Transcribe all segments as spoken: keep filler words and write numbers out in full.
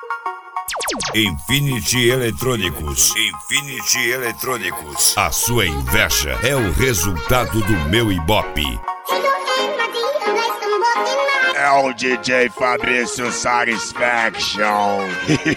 Infinity Eletrônicos. Infinity Eletrônicos. A sua inveja é o resultado do meu Ibope. É o D J Fabrício Satisfaction.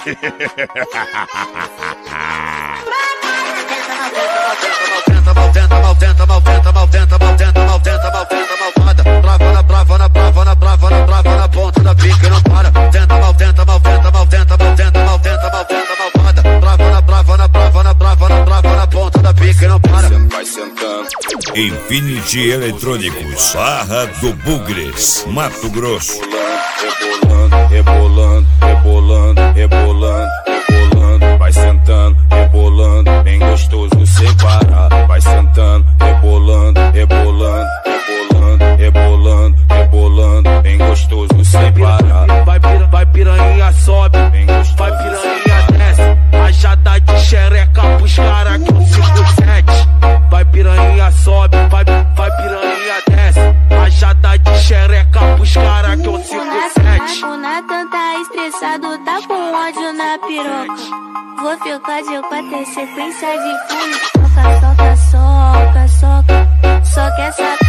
Maltenta, maltenta, maltenta, maltenta, maltenta, maltenta, maltenta, maltenta, malvada. Trava na, trava na, trava na, trava na, trava na ponta da pica e não para. Tenta, maltenta, maltenta, maltenta, maltenta, maltenta, maltenta, malvada. Trava na, trava na, trava na, trava na, trava na ponta da pica e não para. Vai sentando. Infinity Eletrônicos, Barra do Bugres, Mato Grosso. Rebolando, rebolando, rebolando, rebolando, rebolando. Vai sentando, rebolando, bem gostoso sem parar. Vai sentando, rebolando, rebolando, rebolando, rebolando, rebolando, bem gostoso sem parar. Vai pira, vai piranha sobe, vai piranha desce. Rajada de xereca pros cara que é um cinco sete. Vai piranha sobe, vai, vai piranha desce. Rajada de xereca pros cara que é um cinco sete. O Nathan tá estressado, tá com ódio na piroca. Vou ficar de quatro, sequência de fumo. Soca, soca, soca, soca. Só que essa